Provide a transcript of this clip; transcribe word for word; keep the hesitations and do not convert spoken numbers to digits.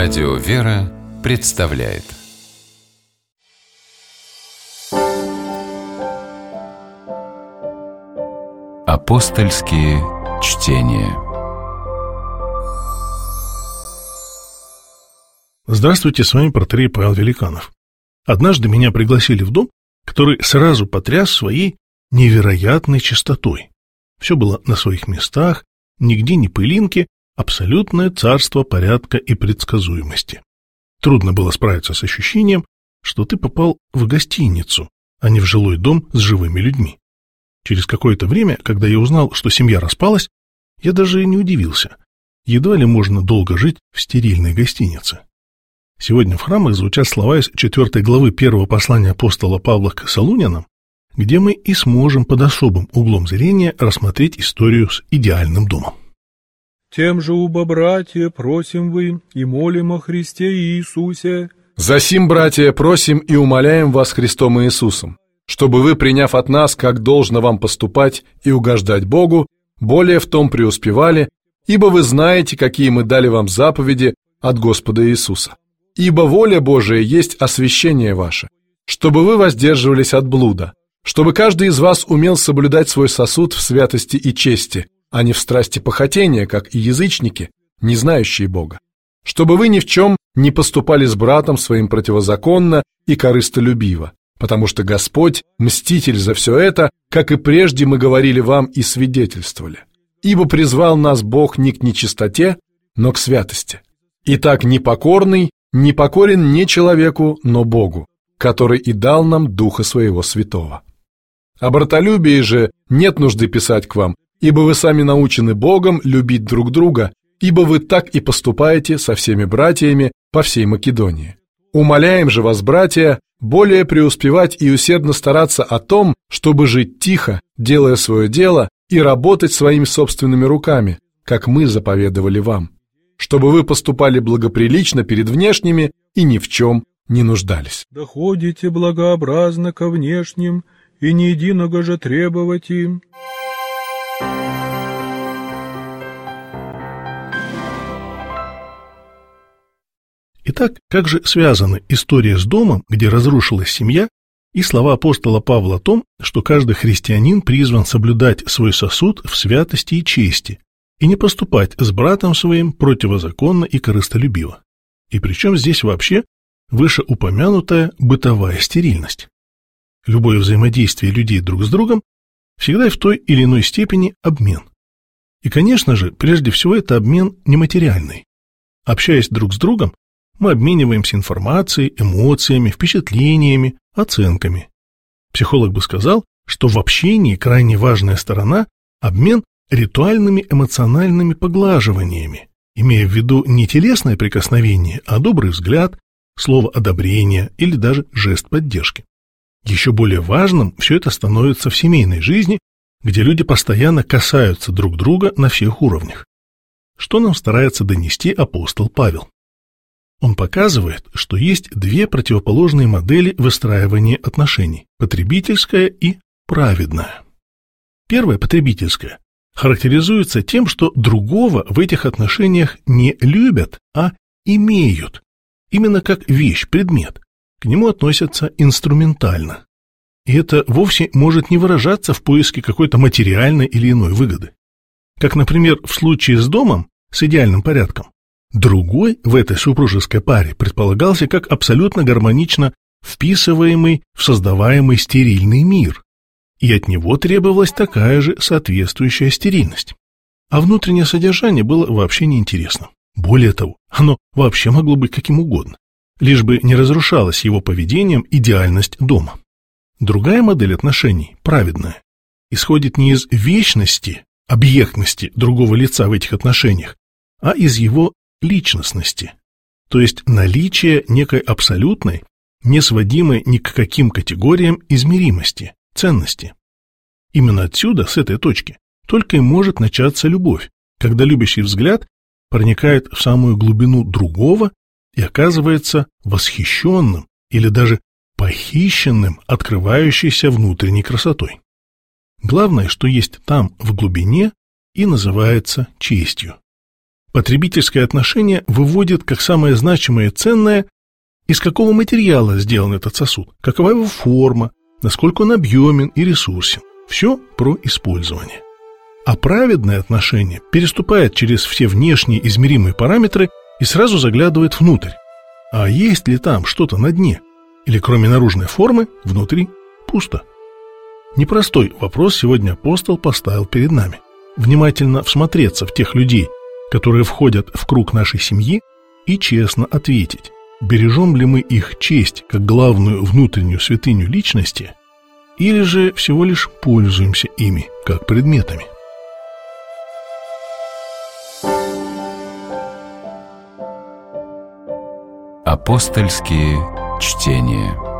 Радио «Вера» представляет Апостольские чтения. Здравствуйте, с вами протоиерей Павел Великанов. Однажды меня пригласили в дом, который сразу потряс своей невероятной чистотой. Все было на своих местах, нигде ни пылинки, абсолютное царство порядка и предсказуемости. Трудно было справиться с ощущением, что ты попал в гостиницу, а не в жилой дом с живыми людьми. Через какое-то время, когда я узнал, что семья распалась, я даже не удивился. Едва ли можно долго жить в стерильной гостинице. Сегодня в храмах звучат слова из четвёртой главы первого послания апостола Павла к Солунянам, где мы и сможем под особым углом зрения рассмотреть историю с идеальным домом. «Тем же, уба, братья, просим вы и молим о Христе Иисусе». «Засим, братья, просим и умоляем вас Христом Иисусом, чтобы вы, приняв от нас, как должно вам поступать и угождать Богу, более в том преуспевали, ибо вы знаете, какие мы дали вам заповеди от Господа Иисуса. Ибо воля Божия есть освящение ваше, чтобы вы воздерживались от блуда, чтобы каждый из вас умел соблюдать свой сосуд в святости и чести, а не в страсти похотения, как и язычники, не знающие Бога. Чтобы вы ни в чем не поступали с братом своим противозаконно и корыстолюбиво, потому что Господь – мститель за все это, как и прежде мы говорили вам и свидетельствовали. Ибо призвал нас Бог не к нечистоте, но к святости. Итак, непокорный не покорен не человеку, но Богу, который и дал нам Духа Своего Святого. О братолюбии же нет нужды писать к вам, ибо вы сами научены Богом любить друг друга, ибо вы так и поступаете со всеми братьями по всей Македонии. Умоляем же вас, братья, более преуспевать и усердно стараться о том, чтобы жить тихо, делая свое дело, и работать своими собственными руками, как мы заповедовали вам, чтобы вы поступали благоприлично перед внешними и ни в чем не нуждались. Да ходите благообразно ко внешним, и не единого же требовать им». Итак, как же связаны история с домом, где разрушилась семья, и слова апостола Павла о том, что каждый христианин призван соблюдать свой сосуд в святости и чести, и не поступать с братом своим противозаконно и корыстолюбиво? И причем здесь вообще вышеупомянутая бытовая стерильность? Любое взаимодействие людей друг с другом всегда в той или иной степени обмен. И, конечно же, прежде всего это обмен нематериальный. Общаясь друг с другом, мы обмениваемся информацией, эмоциями, впечатлениями, оценками. Психолог бы сказал, что в общении крайне важная сторона – обмен ритуальными эмоциональными поглаживаниями, имея в виду не телесное прикосновение, а добрый взгляд, слово одобрения или даже жест поддержки. Еще более важным все это становится в семейной жизни, где люди постоянно касаются друг друга на всех уровнях. Что нам старается донести апостол Павел? Он показывает, что есть две противоположные модели выстраивания отношений – потребительская и праведная. Первая, потребительская, характеризуется тем, что другого в этих отношениях не любят, а имеют, именно как вещь, предмет. К нему относятся инструментально. И это вовсе может не выражаться в поиске какой-то материальной или иной выгоды. Как, например, в случае с домом, с идеальным порядком, другой в этой супружеской паре предполагался как абсолютно гармонично вписываемый в создаваемый стерильный мир, и от него требовалась такая же соответствующая стерильность. А внутреннее содержание было вообще неинтересным. Более того, оно вообще могло быть каким угодно, лишь бы не разрушалась его поведением идеальность дома. Другая модель отношений, праведная, исходит не из вечности, объектности другого лица в этих отношениях, а из его личностности, то есть наличия некой абсолютной, не сводимой ни к каким категориям измеримости, ценности. Именно отсюда, с этой точки, только и может начаться любовь, когда любящий взгляд проникает в самую глубину другого и оказывается восхищенным или даже похищенным открывающейся внутренней красотой. Главное, что есть там в глубине, и называется честью. Потребительское отношение выводит как самое значимое и ценное, из какого материала сделан этот сосуд, какова его форма, насколько он объемен и ресурсен. Все про использование. А праведное отношение переступает через все внешние измеримые параметры и сразу заглядывает внутрь. А есть ли там что-то на дне? Или кроме наружной формы, внутри пусто? Непростой вопрос сегодня апостол поставил перед нами. Внимательно всмотреться в тех людей, которые входят в круг нашей семьи, и честно ответить, бережем ли мы их честь как главную внутреннюю святыню личности, или же всего лишь пользуемся ими как предметами. Апостольские чтения.